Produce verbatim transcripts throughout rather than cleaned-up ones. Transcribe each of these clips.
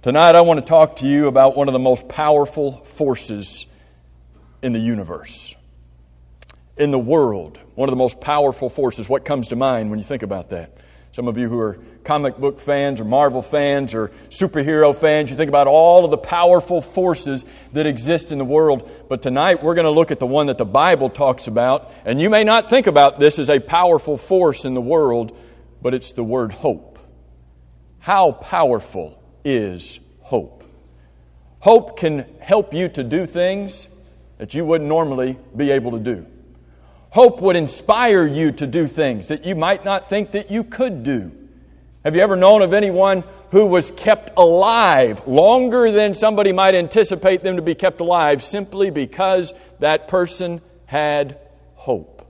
Tonight I want to talk to you about one of the most powerful forces in the universe, in the world. One of the most powerful forces. What comes to mind when you think about that? Some of you who are comic book fans or Marvel fans or superhero fans, you think about all of the powerful forces that exist in the world. But tonight we're going to look at the one that the Bible talks about. And you may not think about this as a powerful force in the world, but it's the word hope. How powerful is hope? Hope can help you to do things that you wouldn't normally be able to do. Hope would inspire you to do things that you might not think that you could do. Have you ever known of anyone who was kept alive longer than somebody might anticipate them to be kept alive simply because that person had hope?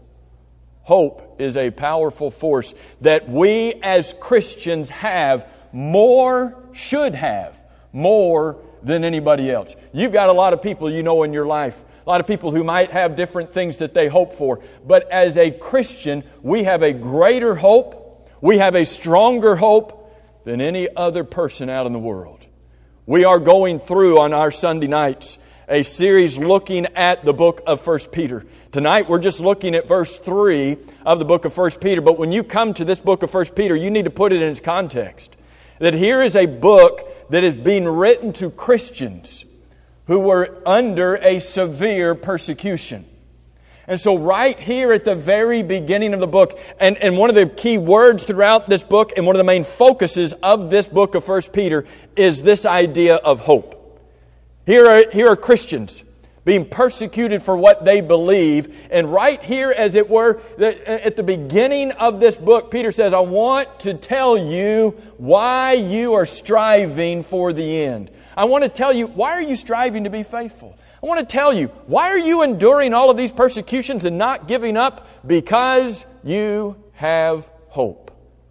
Hope is a powerful force that we as Christians have more, should have, more than anybody else. You've got a lot of people you know in your life, a lot of people who might have different things that they hope for. But as a Christian, we have a greater hope, we have a stronger hope than any other person out in the world. We are going through on our Sunday nights a series looking at the book of First Peter. Tonight we're just looking at verse three of the book of First Peter. But when you come to this book of First Peter, you need to put it in its context. That here is a book that is being written to Christians who were under a severe persecution. And so right here at the very beginning of the book, and, and one of the key words throughout this book, and one of the main focuses of this book of First Peter, is this idea of hope. Here are, here are Christians being persecuted for what they believe. And right here, as it were, at the beginning of this book, Peter says, I want to tell you why you are striving for the end. I want to tell you, why are you striving to be faithful? I want to tell you, why are you enduring all of these persecutions and not giving up? Because you have hope.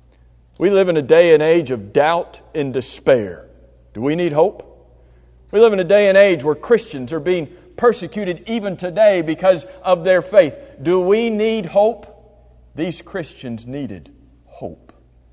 We live in a day and age of doubt and despair. Do we need hope? We live in a day and age where Christians are being persecuted even today because of their faith. Do we need hope? These Christians needed hope.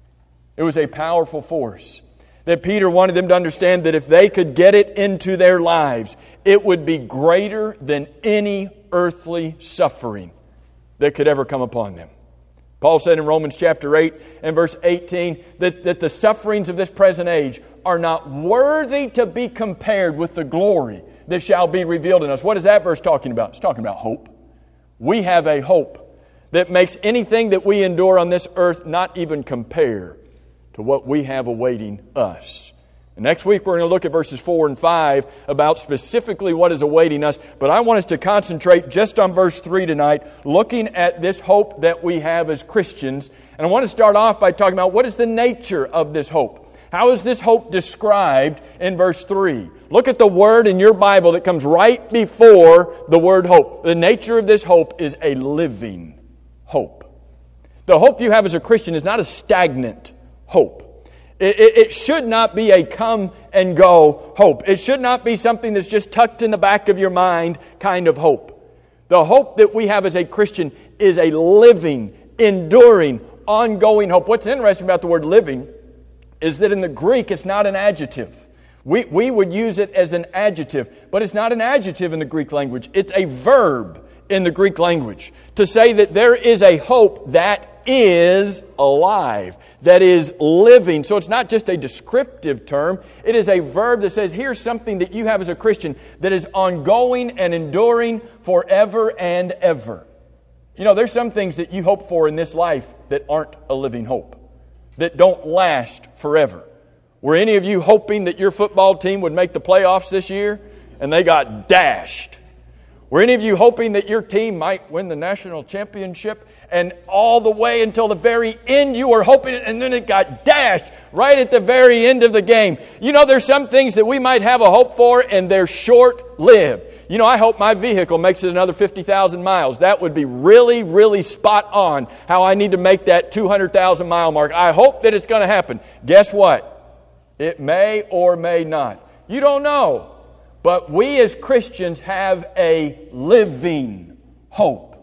It was a powerful force that Peter wanted them to understand that if they could get it into their lives, it would be greater than any earthly suffering that could ever come upon them. Paul said in Romans chapter eight and verse eighteen that, that the sufferings of this present age are not worthy to be compared with the glory that shall be revealed in us. What is that verse talking about? It's talking about hope. We have a hope that makes anything that we endure on this earth not even compare to what we have awaiting us. And next week we're going to look at verses four and five about specifically what is awaiting us. But I want us to concentrate just on verse three tonight, looking at this hope that we have as Christians. And I want to start off by talking about what is the nature of this hope. How is this hope described in verse three? Look at the word in your Bible that comes right before the word hope. The nature of this hope is a living hope. The hope you have as a Christian is not a stagnant hope. It, it, it should not be a come and go hope. It should not be something that's just tucked in the back of your mind kind of hope. The hope that we have as a Christian is a living, enduring, ongoing hope. What's interesting about the word living is that in the Greek it's not an adjective. We, we would use it as an adjective, but it's not an adjective in the Greek language. It's a verb in the Greek language to say that there is a hope that is alive, that is living. So it's not just a descriptive term. It is a verb that says, here's something that you have as a Christian that is ongoing and enduring forever and ever. You know, there's some things that you hope for in this life that aren't a living hope, that don't last forever. Were any of you hoping that your football team would make the playoffs this year and they got dashed? Were any of you hoping that your team might win the national championship and all the way until the very end you were hoping it, and then it got dashed right at the very end of the game? You know, there's some things that we might have a hope for and they're short-lived. You know, I hope my vehicle makes it another fifty thousand miles. That would be really, really spot on how I need to make that two hundred thousand mile mark. I hope that it's going to happen. Guess what? It may or may not. You don't know. But we as Christians have a living hope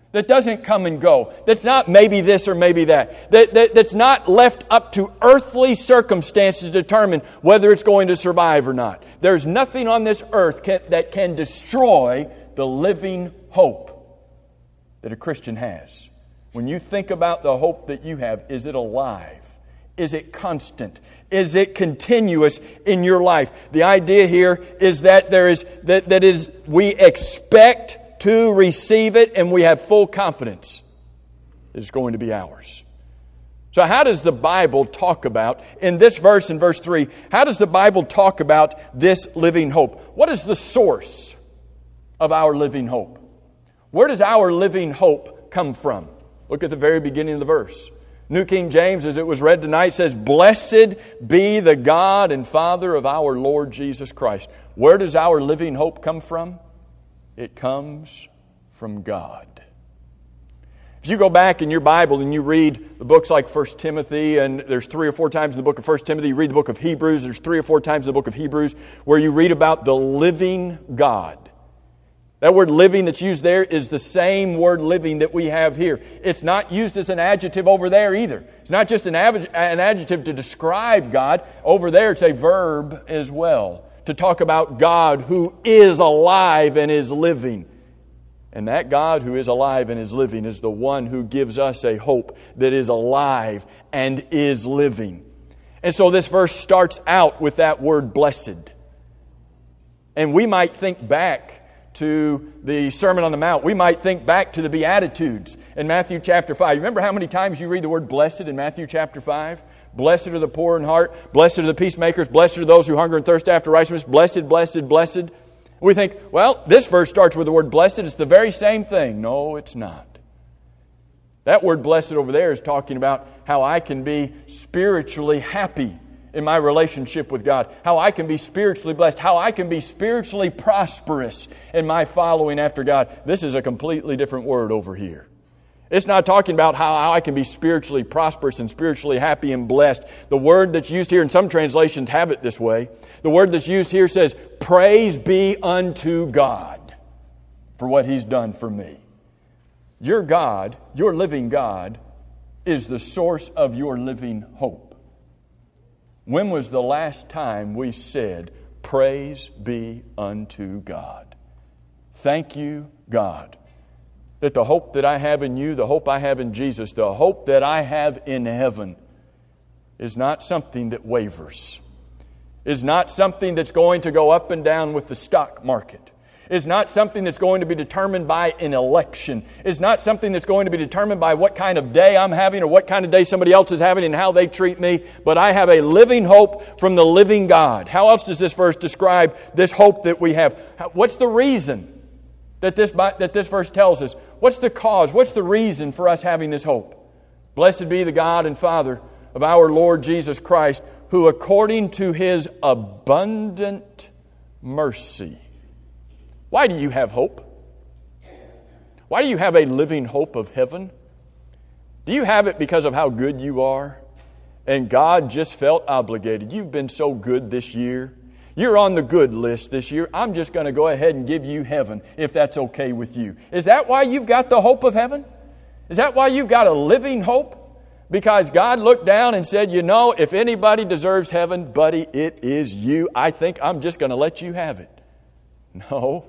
that doesn't come and go, that's not maybe this or maybe that, that, that that's not left up to earthly circumstances to determine whether it's going to survive or not. There's nothing on this earth can, that can destroy the living hope that a Christian has. When you think about the hope that you have, is it alive? Is it constant? Is it continuous in your life? The idea here is that there is that, that is we expect to receive it, and we have full confidence it's going to be ours. So how does the Bible talk about, in this verse, in verse three, how does the Bible talk about this living hope? What is the source of our living hope? Where does our living hope come from? Look at the very beginning of the verse. New King James, as it was read tonight, says, "Blessed be the God and Father of our Lord Jesus Christ." Where does our living hope come from? It comes from God. If you go back in your Bible and you read the books like First Timothy, and there's three or four times in the book of First Timothy, you read the book of Hebrews, there's three or four times in the book of Hebrews where you read about the living God. That word living that's used there is the same word living that we have here. It's not used as an adjective over there either. It's not just an, av- an adjective to describe God. Over there it's a verb as well, to talk about God who is alive and is living. And that God who is alive and is living is the one who gives us a hope that is alive and is living. And so this verse starts out with that word blessed. And we might think back to the Sermon on the Mount. We might think back to the Beatitudes in Matthew chapter five. You remember how many times you read the word blessed in Matthew chapter five? Blessed are the poor in heart. Blessed are the peacemakers. Blessed are those who hunger and thirst after righteousness. Blessed, blessed, blessed. We think, well, this verse starts with the word blessed. It's the very same thing. No, it's not. That word blessed over there is talking about how I can be spiritually happy in my relationship with God. How I can be spiritually blessed. How I can be spiritually prosperous in my following after God. This is a completely different word over here. It's not talking about how I can be spiritually prosperous and spiritually happy and blessed. The word that's used here, in some translations have it this way. The word that's used here says, "Praise be unto God for what He's done for me." Your God, your living God, is the source of your living hope. When was the last time we said, "Praise be unto God"? Thank you, God, that the hope that I have in you, the hope I have in Jesus, the hope that I have in heaven is not something that wavers, is not something that's going to go up and down with the stock market, is not something that's going to be determined by an election, is not something that's going to be determined by what kind of day I'm having or what kind of day somebody else is having and how they treat me, but I have a living hope from the living God. How else does this verse describe this hope that we have? What's the reason that this, that this verse tells us? What's the cause? What's the reason for us having this hope? Blessed be the God and Father of our Lord Jesus Christ, who according to His abundant mercy. Why do you have hope? Why do you have a living hope of heaven? Do you have it because of how good you are? And God just felt obligated. You've been so good this year. You're on the good list this year. I'm just going to go ahead and give you heaven if that's okay with you. Is that why you've got the hope of heaven? Is that why you've got a living hope? Because God looked down and said, you know, if anybody deserves heaven, buddy, it is you. I think I'm just going to let you have it. No.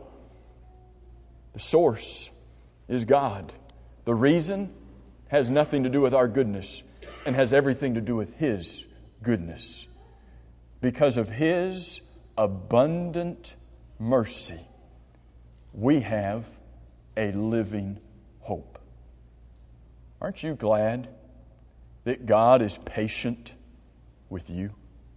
The source is God. The reason has nothing to do with our goodness and has everything to do with His goodness. Because of His abundant mercy, we have a living hope. Aren't you glad that God is patient with you?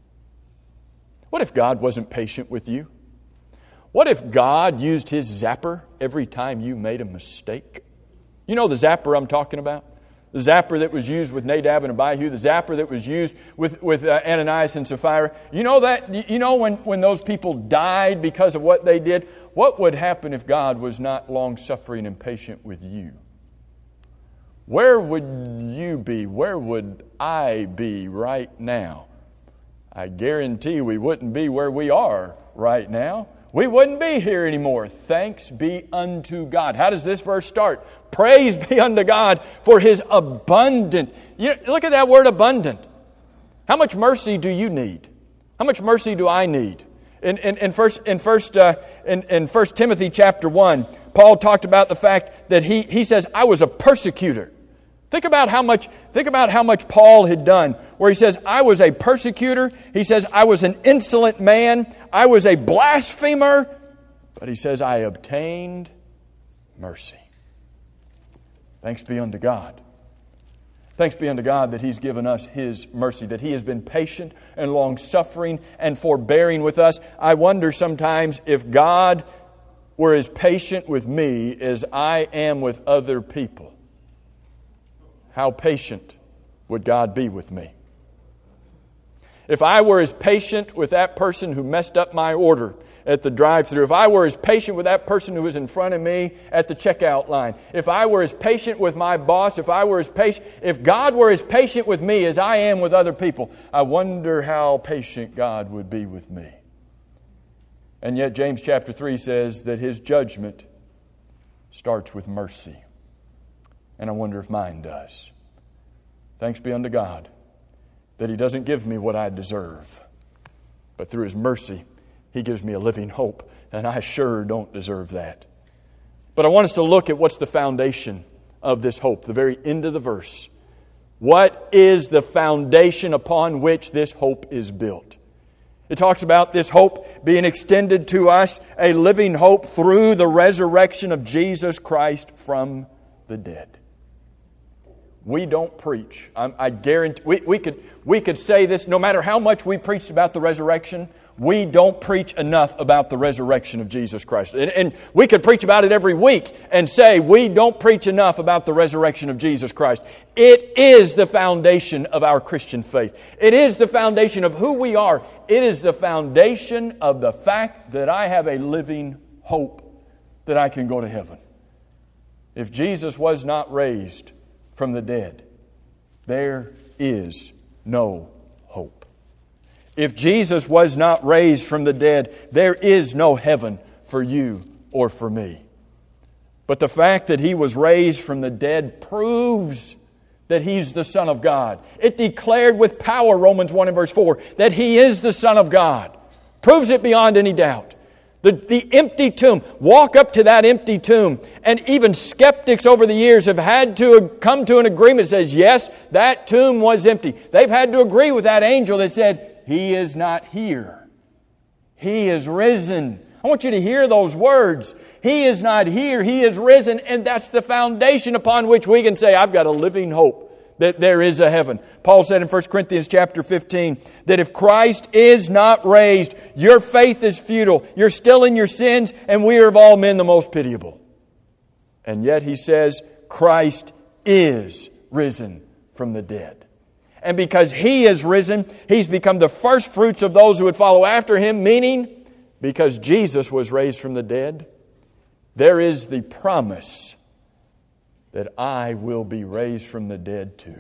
What if God wasn't patient with you? What if God used His zapper every time you made a mistake? You know the zapper I'm talking about? The zapper that was used with Nadab and Abihu, the zapper that was used with, with uh, Ananias and Sapphira. You know that? You know when, when those people died because of what they did? What would happen if God was not long-suffering and patient with you? Where would you be? Where would I be right now? I guarantee we wouldn't be where we are right now. we wouldn't be here anymore. Thanks be unto God. How does this verse start? Praise be unto God for His abundant. You, look at that word abundant. How much mercy do you need? How much mercy do I need? In, in, in, first, in, first, uh, in, in First Timothy chapter one, Paul talked about the fact that he, he says, I was a persecutor. Think about how much, think about how much Paul had done, where he says, I was a persecutor. He says, I was an insolent man. I was a blasphemer. But he says, I obtained mercy. Thanks be unto God. Thanks be unto God that He's given us His mercy, that He has been patient and long-suffering and forbearing with us. I wonder sometimes if God were as patient with me as I am with other people. How patient would God be with me? If I were as patient with that person who messed up my order at the drive-thru, if I were as patient with that person who was in front of me at the checkout line, if I were as patient with my boss, if I were as patient, if God were as patient with me as I am with other people, I wonder how patient God would be with me. And yet James chapter three says that His judgment starts with mercy. And I wonder if mine does. Thanks be unto God that He doesn't give me what I deserve, but through His mercy, He gives me a living hope, and I sure don't deserve that. But I want us to look at what's the foundation of this hope, the very end of the verse. What is the foundation upon which this hope is built? It talks about this hope being extended to us, a living hope through the resurrection of Jesus Christ from the dead. We don't preach. I, I guarantee we, we could we could say this no matter how much we preached about the resurrection. We don't preach enough about the resurrection of Jesus Christ. And, and we could preach about it every week and say we don't preach enough about the resurrection of Jesus Christ. It is the foundation of our Christian faith. It is the foundation of who we are. It is the foundation of the fact that I have a living hope that I can go to heaven. If Jesus was not raised from the dead, there is no hope. If Jesus was not raised from the dead, there is no heaven for you or for me. But the fact that He was raised from the dead proves that He's the Son of God. It declared with power, Romans one and verse four, that He is the Son of God. Proves it beyond any doubt. The, the empty tomb, walk up to that empty tomb, and even skeptics over the years have had to come to an agreement that says, yes, that tomb was empty. They've had to agree with that angel that said, He is not here. He is risen. I want you to hear those words. He is not here. He is risen. And that's the foundation upon which we can say, I've got a living hope that there is a heaven. Paul said in First Corinthians chapter fifteen that if Christ is not raised, your faith is futile. You're still in your sins, and we are of all men the most pitiable. And yet he says, Christ is risen from the dead. And because He is risen, He's become the first fruits of those who would follow after Him, meaning because Jesus was raised from the dead, there is the promise that I will be raised from the dead too.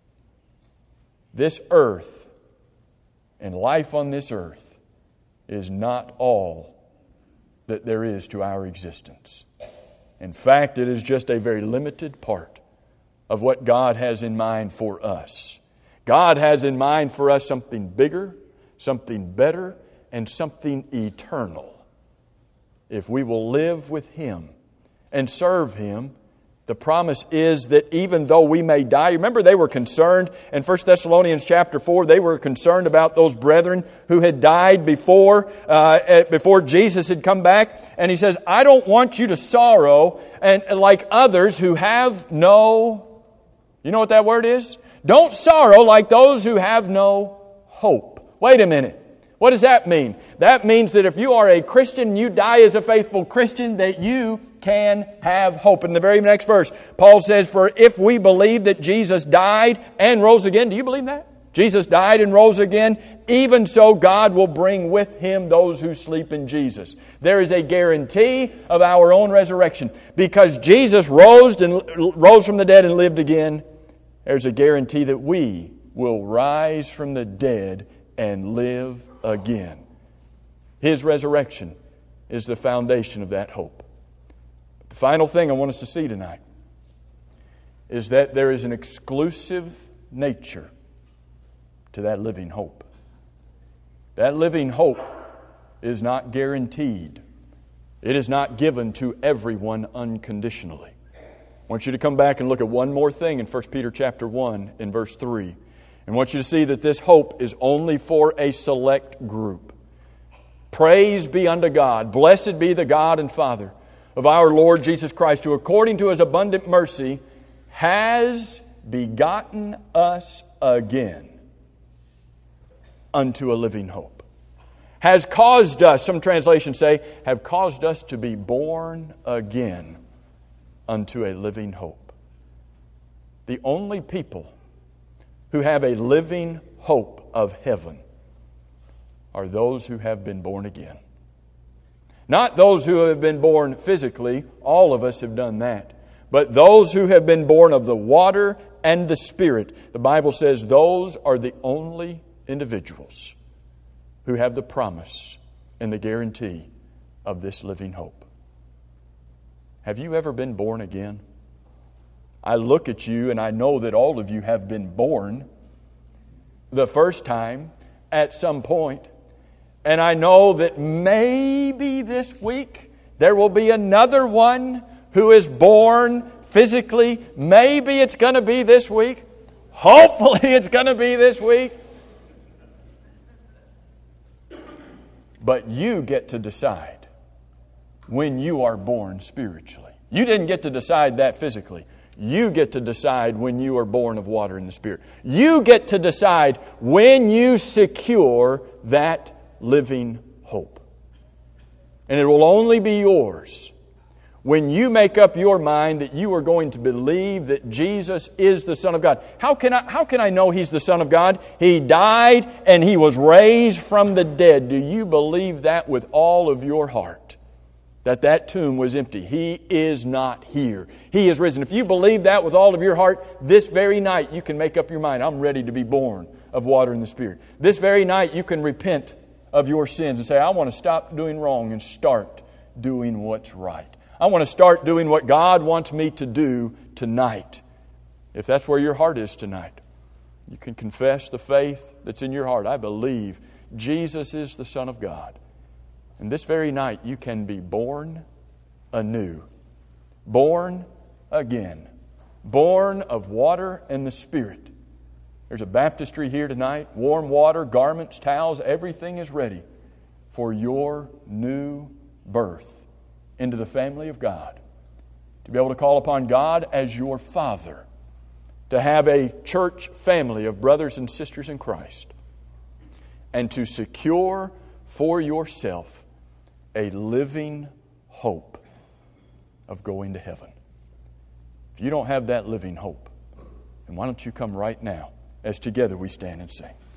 This earth and life on this earth is not all that there is to our existence. In fact, it is just a very limited part of what God has in mind for us. God has in mind for us something bigger, something better, and something eternal. If we will live with Him and serve Him, the promise is that even though we may die, remember they were concerned in First Thessalonians chapter four, they were concerned about those brethren who had died before, uh, before Jesus had come back. And He says, I don't want you to sorrow and like others who have no, you know what that word is? Don't sorrow like those who have no hope. Wait a minute. What does that mean? That means that if you are a Christian, you die as a faithful Christian, that you can have hope. In the very next verse, Paul says, for if we believe that Jesus died and rose again, do you believe that? Jesus died and rose again, even so God will bring with Him those who sleep in Jesus. There is a guarantee of our own resurrection. Because Jesus rose and rose from the dead and lived again, there's a guarantee that we will rise from the dead and live again. His resurrection is the foundation of that hope. But the final thing I want us to see tonight is that there is an exclusive nature to that living hope. That living hope is not guaranteed. It is not given to everyone unconditionally. I want you to come back and look at one more thing in First Peter chapter one in verse three. And I want you to see that this hope is only for a select group. Praise be unto God. Blessed be the God and Father of our Lord Jesus Christ, who according to His abundant mercy has begotten us again unto a living hope. Has caused us, some translations say, have caused us to be born again unto a living hope. The only people who have a living hope of heaven are those who have been born again. Not those who have been born physically, all of us have done that, but those who have been born of the water and the Spirit. The Bible says those are the only individuals who have the promise and the guarantee of this living hope. Have you ever been born again? I look at you and I know that all of you have been born the first time at some point. And I know that maybe this week there will be another one who is born physically. Maybe it's going to be this week. Hopefully it's going to be this week. But you get to decide when you are born spiritually. You didn't get to decide that physically. You get to decide when you are born of water and the Spirit. You get to decide when you secure that living hope. And it will only be yours when you make up your mind that you are going to believe that Jesus is the Son of God. How can I, how can I know He's the Son of God? He died and He was raised from the dead. Do you believe that with all of your heart? That that tomb was empty. He is not here. He is risen. If you believe that with all of your heart, this very night you can make up your mind, I'm ready to be born of water and the Spirit. This very night you can repent of your sins and say, I want to stop doing wrong and start doing what's right. I want to start doing what God wants me to do tonight. If that's where your heart is tonight, you can confess the faith that's in your heart. I believe Jesus is the Son of God. And this very night you can be born anew. Born again. Born of water and the Spirit. There's a baptistry here tonight. Warm water, garments, towels, everything is ready for your new birth into the family of God. To be able to call upon God as your Father. To have a church family of brothers and sisters in Christ. And to secure for yourself a living hope of going to heaven. If you don't have that living hope, then why don't you come right now as together we stand and sing.